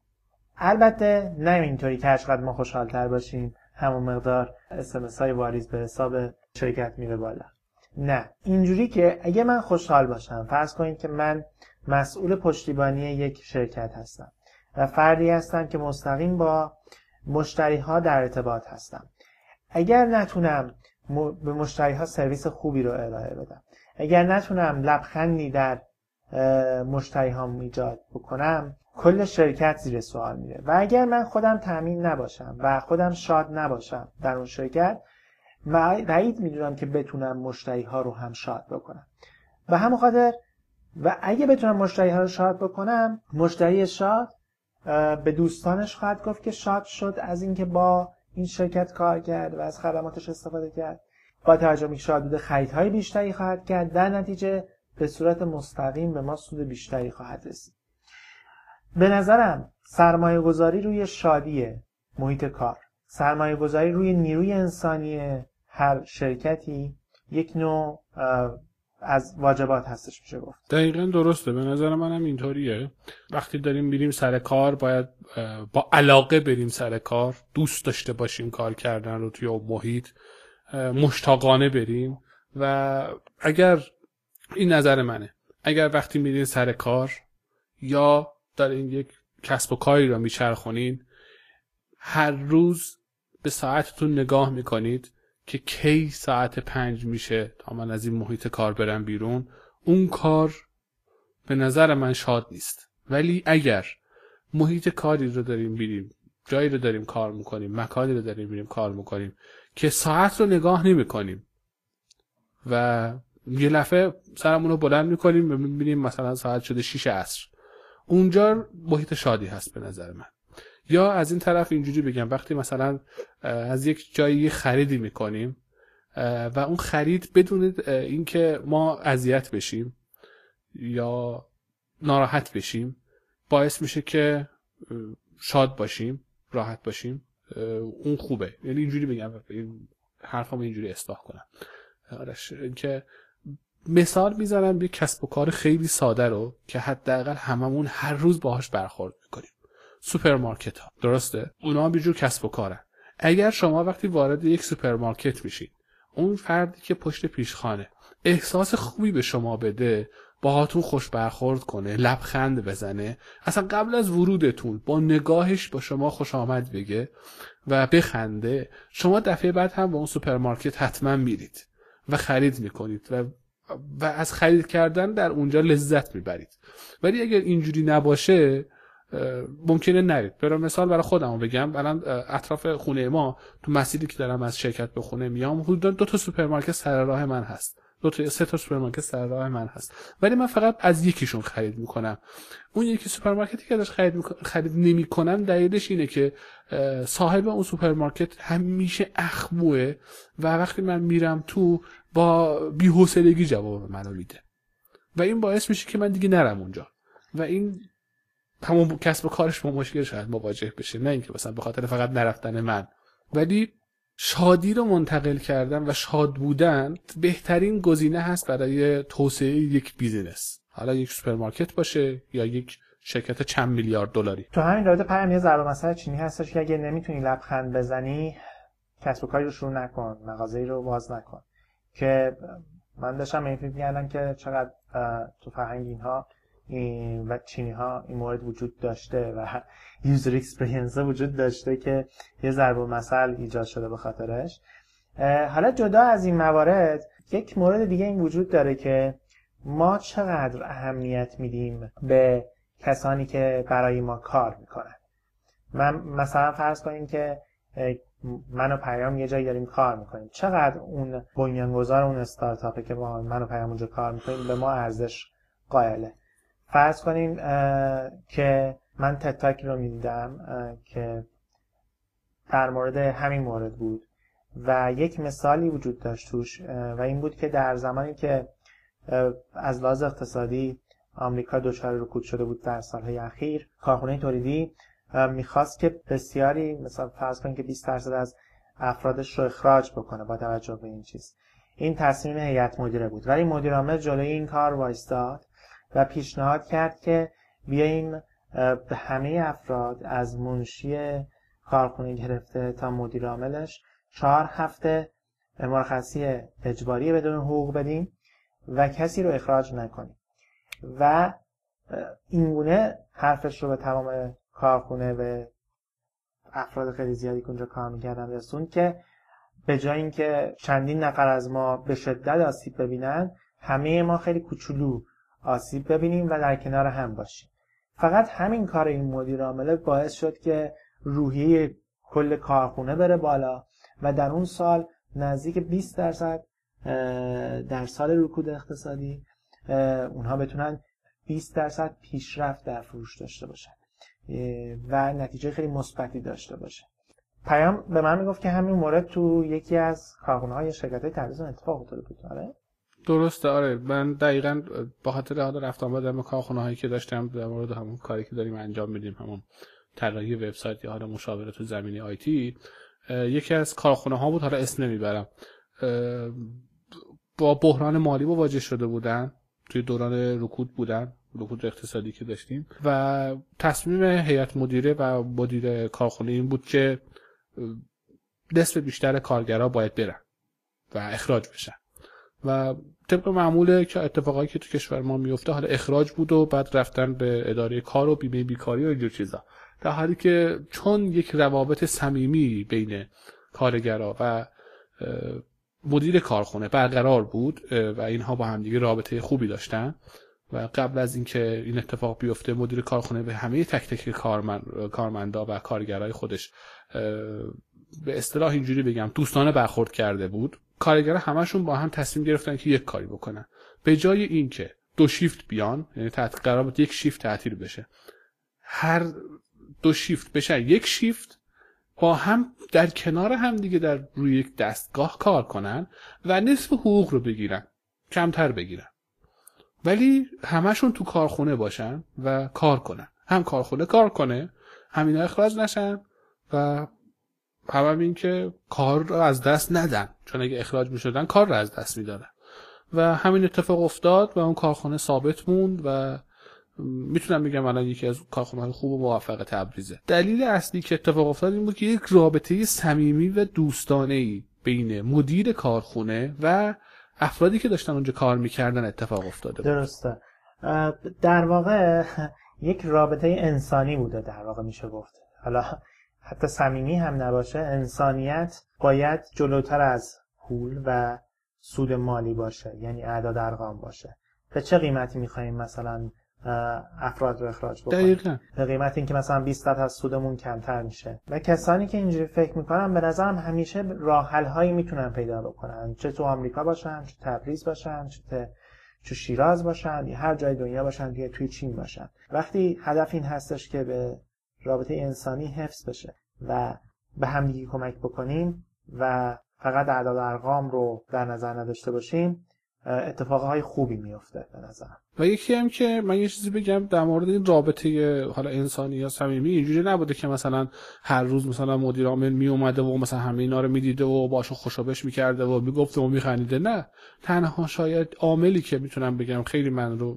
C: البته نه اینطوری که هرچقدر ما خوشحال‌تر باشیم همون مقدار SMS های واریز به حساب شرکت میره بالا. نه، اینجوری که اگه من خوشحال باشم، فرض کنید که من مسئول پشتیبانی یک شرکت هستم و فردی هستم که مستقیم با مشتری ها در ارتباط هستم. اگر نتونم به مشتری ها سرویس خوبی رو ارائه بدم، اگر نتونم لبخندی در مشتری ها ایجاد بکنم، کل شرکت زیر سوال میره. و اگر من خودم تامین نباشم و خودم شاد نباشم در اون شرکت، بعید میدونم که بتونم مشتری ها رو هم شاد بکنم. و همون خاطر و اگه بتونم مشتری ها رو شاد بکنم، مشتری شاد به دوستانش خواهد گفت که شاد شد از اینکه با این شرکت کار کرد و از خدماتش استفاده کرد. با توجه به شاد بوده خریدهای بیشتری خواهد کرد، در نتیجه به صورت مستقیم به ما سود بیشتری خواهد رسید. به نظرم سرمایه گذاری روی شادی محیط کار، سرمایه گذاری روی نیروی انسانی هر شرکتی یک نوع از واجبات هستش میشه گفت.
B: دقیقاً درسته. به نظر منم اینطوریه. وقتی داریم میریم سر کار باید با علاقه بریم سر کار، دوست داشته باشیم کار کردن رو توی محیط، مشتاقانه بریم. و اگر این نظر منه، اگر وقتی میرین سر کار یا دارین یک کسب و کاری رو میچرخونین، هر روز به ساعتتون نگاه میکنید که کی ساعت 5 میشه تا من از این محیط کار برم بیرون، اون کار به نظر من شاد نیست. ولی اگر محیط کاری رو داریم بیریم، جایی رو داریم کار میکنیم، مکانی رو داریم بیریم کار میکنیم که ساعت رو نگاه نمیکنیم و یه لحظه سرمون رو بلند میکنیم و میبینیم مثلا ساعت شده 6 عصر، اونجا محیط شادی هست به نظر من. یا از این طرف اینجوری بگم، وقتی مثلا از یک جایی خریدی میکنیم و اون خرید بدون اینکه ما اذیت بشیم یا ناراحت بشیم باعث میشه که شاد باشیم، راحت باشیم، اون خوبه. یعنی اینجوری بگم، حرفامو اینجوری اصلاح کنم. آرش که مثال میزنم به کسب و کار خیلی ساده رو که حداقل هممون هر روز باهاش برخورد میکنیم. سوپرمارکت ها، درسته؟ اونا هم یه جور کسب و کارن. اگر شما وقتی وارد یک سوپرمارکت میشید، اون فردی که پشت پیشخانه احساس خوبی به شما بده، باهاتون خوش برخورد کنه، لبخند بزنه، اصلا قبل از ورودتون با نگاهش با شما خوش آمد بگه و بخنده، شما دفعه بعد هم به اون سوپرمارکت حتما میرید و خرید میکنید و از خرید کردن در اونجا لذت میبرید. ولی اگر اینجوری نباشه ممکنه نرید. برای مثال برای خودمو بگم، الان اطراف خونه ما تو مسیری که دارم از شرکت به خونه میام حدودا 2 تا سوپرمارکت سر راه من هست، 3 تا سوپرمارکت سر راه من هست، ولی من فقط از یکیشون خرید میکنم. اون یکی سوپرمارکتی که ازش خرید نمیکنم دلیلش اینه که صاحب اون سوپرمارکت همیشه اخموه و وقتی من میرم تو با بی‌حوصلگی جواب منو میده و این باعث میشه که من دیگه نرم اونجا و این همون کسب و کارش با مشکل شاید مواجه بشه، نه اینکه مثلا به خاطر فقط نرفتن من. ولی شادی رو منتقل کردن و شاد بودن بهترین گزینه هست برای توسعه یک بیزینس، حالا یک سوپرمارکت باشه یا یک شرکت چند میلیارد دلاری.
C: تو همین رابطه پیام یه ضرب مثل چینی هستش که اگه نمیتونی لبخند بزنی کسب و کاری رو شروع نکن، مغازه‌ای رو باز نکن. که من داشتم این فکر می‌کردم که چقدر تو فرهنگ اینها و چینی ها این مورد وجود داشته و یوزر اکسپریانس وجود داشته که یه ضرب المثل ایجاد شده به خاطرش. حالا جدا از این موارد یک مورد دیگه این وجود داره که ما چقدر اهمیت میدیم به کسانی که برای ما کار میکنن. من مثلا فرض کنیم که من و پیام یه جایی داریم کار میکنیم، چقدر اون بنیانگذار اون استارتاپه که من و پیام اونجا کار میکنیم به ما ارزش قائله. فرض کنیم که من تتاکی رو میدیدم که در مورد همین مورد بود و یک مثالی وجود داشت توش و این بود که در زمانی که از لحاظ اقتصادی آمریکا دچار رکود شده بود در سالهای اخیر، کارخانه تولیدی میخواست که بسیاری، مثلا فرض کنیم که 20% از افرادش رو اخراج بکنه با توجه به این چیز. این تصمیم هیئت مدیره بود، ولی مدیر عامل جلوی این کار وایستاد و پیشنهاد کرد که بیاییم به همه افراد از منشی کارخونه گرفته تا مدیر عاملش 4 هفته مرخصی اجباری بدون حقوق بدیم و کسی رو اخراج نکنیم و اینگونه حرفش رو به تمام کارخونه و افراد خیلی زیادی که اونجا کار میکردن رسوند که به جای اینکه چندین نفر از ما به شدت آسیب ببینن، همه ما خیلی کوچولو آسیب ببینیم و در کنار هم باشیم. فقط همین کار این مدیر عامل باعث شد که روحیه کل کارخونه بره بالا و در اون سال نزدیک 20% در سال رکود اقتصادی اونها بتونن 20% پیشرفت در فروش داشته باشن. و نتیجه خیلی مثبتی داشته باشه. پیام به من میگفت که همین مورد تو یکی از کارخونه‌های شرکت‌های تلویزیون اتفاق افتاده بود. آره
B: درسته. آره من دقیقاً با خاطر حالا رفتم بعد کارخونه‌هایی که داشتم در مورد همون کاری که داریم انجام میدیم، همون طراحی وبسایت یا حالا مشاوره تو زمینه آیتی، یکی از کارخونه‌ها بود، حالا اسم نمیبرم، با بحران مالی مواجه شده بودن، توی دوران رکود بودن، رکود اقتصادی که داشتیم و تصمیم هیئت مدیره و مدیر کارخونه این بود که نصف بیشتر کارگرها باید برن و اخراج بشن و طبق معمول که اتفاقایی که تو کشور ما میفته حالا اخراج بود و بعد رفتن به اداره کار و بیمه بیکاری و اینجور چیزا، در حالی که چون یک روابط صمیمی بین کارگرها و مدیر کارخونه برقرار بود و اینها با هم دیگه رابطه خوبی داشتن و قبل از اینکه این اتفاق بیفته مدیر کارخونه به همه تک تک کارمندا و کارگرای خودش به اصطلاح اینجوری بگم دوستانه برخورد کرده بود. کارگرها همشون با هم تصمیم گرفتن که یک کاری بکنن، به جای اینکه دو شیفت بیان، یعنی قرار بود یک شیفت تعطیل بشه، هر دو شیفت بشه یک شیفت، با هم در کنار هم دیگه در روی یک دستگاه کار کنن و نصف حقوق رو بگیرن، کمتر بگیرن، ولی همشون تو کارخونه باشن و کار کنن، هم کارخونه کار کنه، همینا اخراج نشن و هم این که کار رو از دست ندن، چون اگه اخراج میشدن کار رو از دست میدادن و همین اتفاق افتاد و اون کارخونه ثابت موند و میتونم بگم الان یکی از کارخونه‌های خوب و موفق تبریزه. دلیل اصلی که اتفاق افتاد این بود که یک رابطه صمیمی و دوستانه‌ای بین مدیر کارخونه و افرادی که داشتن اونجا کار میکردن اتفاق افتاده بود.
C: درسته. در واقع یک رابطه انسانی بوده، در واقع میشه گفت. حالا حتی صمیمی هم نباشه، انسانیت باید جلوتر از پول و سود مالی باشه، یعنی اعداد ارقام باشه. به چه قیمتی میخوایم مثلا افراد رو اخراج بکنیم؟
B: دقیقاً
C: به قیمت اینکه مثلا 20% از سودمون کمتر میشه. و کسانی که اینجوری فکر میکنن به نظرم همیشه راه حل هایی میتونن پیدا بکنن، چه تو آمریکا باشن، چه تبریز باشن، چه تو شیراز باشن، یا هر جای دنیا باشن، یا توی چین باشن. وقتی هدف این هستش که به رابطه انسانی حفظ بشه و به همدیگه کمک بکنیم و فقط اعداد ارقام رو در نظر نداشته باشیم، اتفاقهای خوبی میفته به نظرم.
B: و یکی هم که من یه چیزی بگم در مورد این رابطه حالا انسانی یا صمیمی، اینجوری نبوده که مثلا هر روز مثلا مدیر عامل می اومده و مثلا همه اینا رو میدیده و باشون خوشابش میکرده و میگفته و میخندیده. نه، تنها شاید عاملی که میتونم بگم خیلی من رو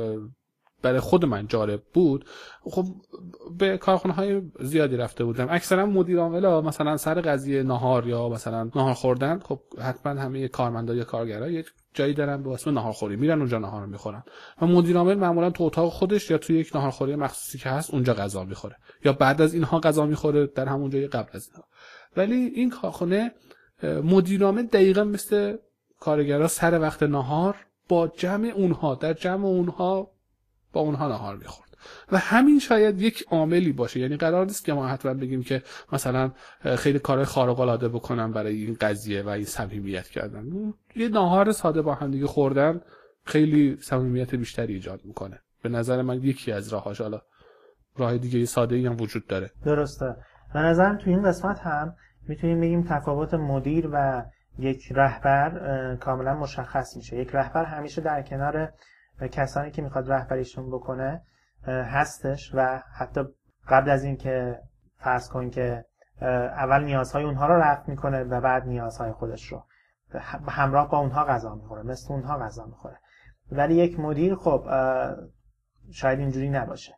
B: برای خود من جالب بود، خب به کارخانه‌های زیادی رفته بودم، اکثرا مدیر عاملا مثلا سر قضیه ناهار یا مثلا ناهار خوردن، خب حتما همه کارمندا یا کارگرا یک جایی دارن به اسم ناهارخوری، میرن اونجا ناهار رو میخورن و مدیر عامل معمولا تو اتاق خودش یا توی یک ناهارخوری مخصوصی که هست اونجا غذا میخوره یا بعد از اینها غذا میخوره در همون جای قبل از اینها. ولی این کارخانه مدیر عامل دقیقاً مثل کارگرا سر وقت ناهار با جمع اونها در جمع اونها با اونها ناهار میخورد و همین شاید یک عاملی باشه. یعنی قرار نیست که ما حتما بگیم که مثلا خیلی کارهای خارق العاده بکنن برای این قضیه و این صمیمیت کردن. یه ناهار ساده با هم دیگه خوردن خیلی صمیمیت بیشتری ایجاد میکنه. به نظر من یکی از راهاش، حالا راه دیگه ساده‌ای هم وجود داره.
C: درسته. به نظرم تو این قسمت هم میتونیم بگیم تفاوت مدیر و یک رهبر کاملا مشخص میشه. یک رهبر همیشه در کنار کسانی که میخواد رهبریشون بکنه هستش و حتی قبل از این که فرض کن که اول نیازهای اونها رو رفع میکنه و بعد نیازهای خودش رو همراه با اونها غذا میخوره، مثل اونها غذا میخوره. ولی یک مدیر خب شاید اینجوری نباشه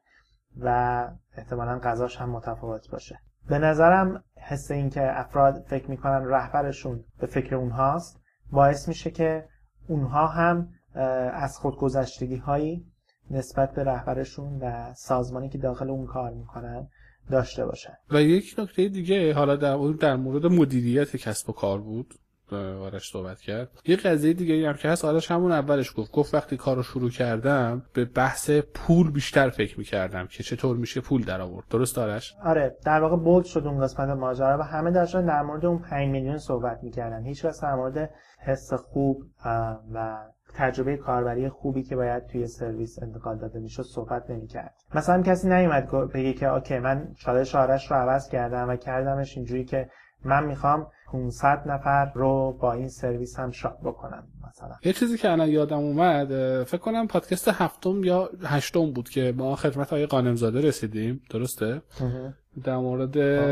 C: و احتمالاً غذاش هم متفاوت باشه. به نظرم حس این که افراد فکر میکنن رهبرشون به فکر اونهاست باعث میشه که اونها هم از خودگذشتگی هایی نسبت به رهبرشون و سازمانی که داخل اون کار میکنن داشته باشن.
B: و یک نکته دیگه حالا در مورد مدیریت کسب و کار بود آرش صحبت کرد. یه قضیه دیگه ای هم که هست، آرش همون اولش گفت وقتی کارو شروع کردم به بحث پول بیشتر فکر می‌کردم که چطور میشه پول در آورد. درست آرش؟
C: آره، در واقع بولد شد اون قسمت ماجرا و همه داشتن در مورد اون 5 میلیون صحبت می‌کردن. هیچ کس در مورد حس خوب و تجربه کاربری خوبی که باید توی سرویس انتقال داده میشد صحبت نمی‌کرد. مثلا کسی نمیاد بگه که اوکی من چالش آرش رو عوض کردم و کردمش اینجوری که من میخوام 500 نفر رو با این سرویس هم شاد بکنم. مثلا
B: یه چیزی که الان یادم اومد، فکر کنم پادکست 7 یا 8 بود که ما خدمت آقای قانمزاده رسیدیم، درسته؟ در مورد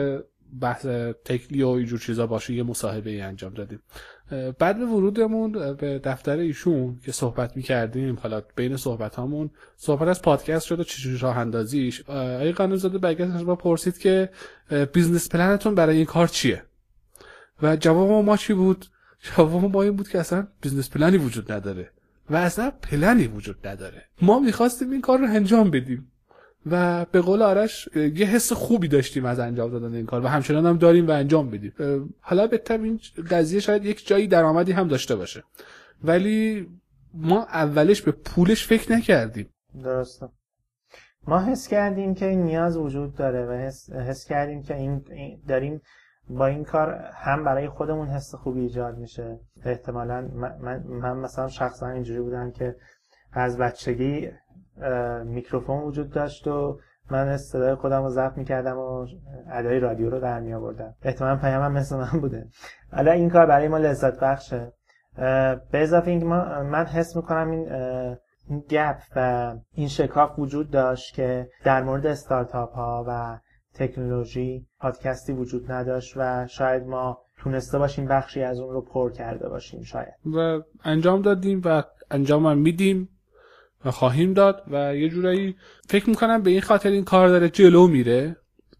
B: بحث تکلی و اینجور چیزا باشه یه مصاحبه ای انجام دادیم. بعد به ورودمون به دفتر ایشون که صحبت می‌کردیم، حالا بین صحبتامون صحبت از پادکست شد و چجوری راه اندازیش، آقای قانمزاده برگشت از ما پرسید که بیزنس پلنتون برای این کار چیه؟ و جواب ما چی بود؟ جواب ما این بود که اصلا بیزنس پلنی وجود نداره و اصلا پلنی وجود نداره. ما می‌خواستیم این کار رو انجام بدیم و به قول آرش یه حس خوبی داشتیم از انجام دادن این کار و همچنان هم داریم و انجام بدیم. حالا به طب این قضیه شاید یک جایی درآمدی هم داشته باشه، ولی ما اولش به پولش فکر نکردیم.
C: درسته. ما حس کردیم که این نیاز وجود داره و حس کردیم که این داریم با این کار هم برای خودمون حس خوبی ایجاد میشه. احتمالاً من مثلا شخصا اینجوری بودم که از بچگی میکروفون وجود داشت و من صدای خودم رو ضبط میکردم و ادای رادیو رو در میآوردم. احتمالاً پیامم مثل من بوده. حالا این کار برای ما لذت بخشه. به اضافه اینکه من حس میکنم این گپ و این شکاف وجود داشت که در مورد استارتاپ ها و تکنولوژی پادکستی وجود نداشت و شاید ما تونسته باشیم بخشی از اون رو پر کرده باشیم شاید.
B: و انجام دادیم و انجام هم میدیم و خواهیم داد و یه جورایی فکر میکنم به این خاطر این کار داره جلو میره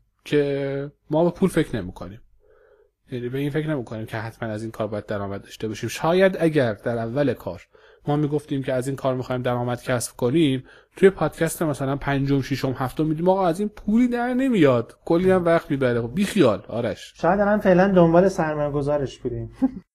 B: که ما به پول فکر نمیکنیم. یعنی به این فکر نمیکنیم که حتما از این کار باید درآمد داشته باشیم. شاید اگر در اول کار ما میگفتیم که از این کار میخوایم درآمد کسب کنیم، توی پادکست مثلا 5م 6م 7م میدیم آقا از این پولی در نمیاد، کلی هم وقت میبره. خب بی خیال آرش،
C: شاید الان فعلا دنبال سرمایه‌گذارش بودیم.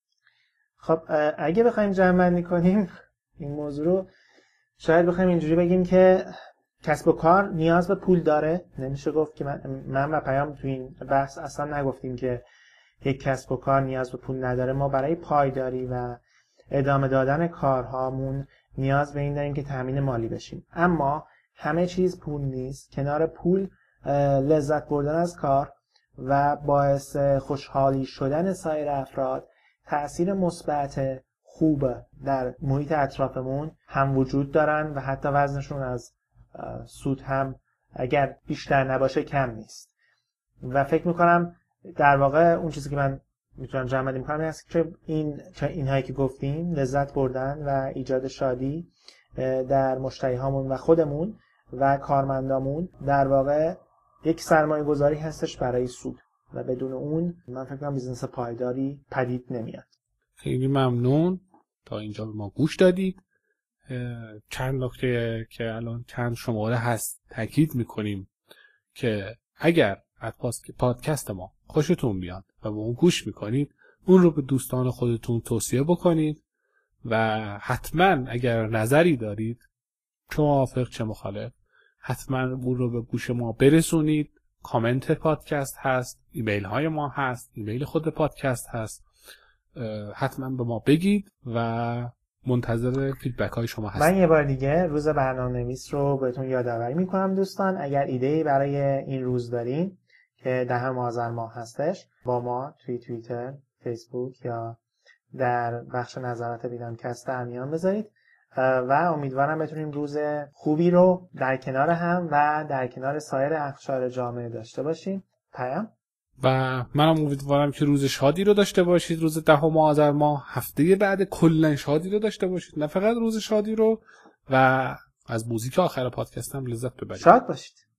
C: خب اگه بخوایم جمع‌بندی کنیم این موضوع رو، شاید بخوایم اینجوری بگیم که کسب و کار نیاز به پول داره. نمیشه گفت که من و پیام تو این بحث اصلا نگفتیم که یک کسب و کار نیاز به پول نداره. ما برای پایداری و ادامه دادن کارهامون نیاز به این داریم که تامین مالی بشیم. اما همه چیز پول نیست. کنار پول لذت بردن از کار و باعث خوشحالی شدن سایر افراد، تأثیر مثبت خوب در محیط اطرافمون هم وجود دارن و حتی وزنشون از سود هم اگر بیشتر نباشه کم نیست. و فکر میکنم در واقع اون چیزی که من میتونم جمع بندی کنم این است که اینهایی که گفتیم، لذت بردن و ایجاد شادی در مشتری هامون و خودمون و کارمندامون، در واقع یک سرمایه گذاری هستش برای سود و بدون اون من فکر کنم بیزنس پایداری پدید نمیاد.
B: خیلی ممنون تا اینجا به ما گوش دادید. چند نکته که الان چند شماره هست تاکید میکنیم که اگر از پادکست ما خوشتون بیاد و به اون گوش میکنید، اون رو به دوستان خودتون توصیه بکنید و حتما اگر نظری دارید، چه موافق چه مخالف، حتما اون رو به گوش ما برسونید. کامنت پادکست هست، ایمیل های ما هست، ایمیل خود پادکست هست، حتما به ما بگید و منتظر فیدبک های شما هستم.
C: من یه بار دیگه روز برنامه‌نویس رو بهتون یادآوری میکنم دوستان. اگر ایده‌ای برای این روز دارین که 10 آذر ماه هستش، با ما توی توییتر، فیسبوک یا در بخش نظرات بیدمکست در میان بذارید و امیدوارم بتونیم روز خوبی رو در کنار هم و در کنار سایر اقشار جامعه داشته باشیم. پیام
B: و منم امیدوارم که روز شادی رو داشته باشید. روز 10 آذر ماه، هفته بعد کلا شادی رو داشته باشید، نه فقط روز شادی رو، و از موزیک آخر پادکست هم لذت ببرید.
C: شاد باشید.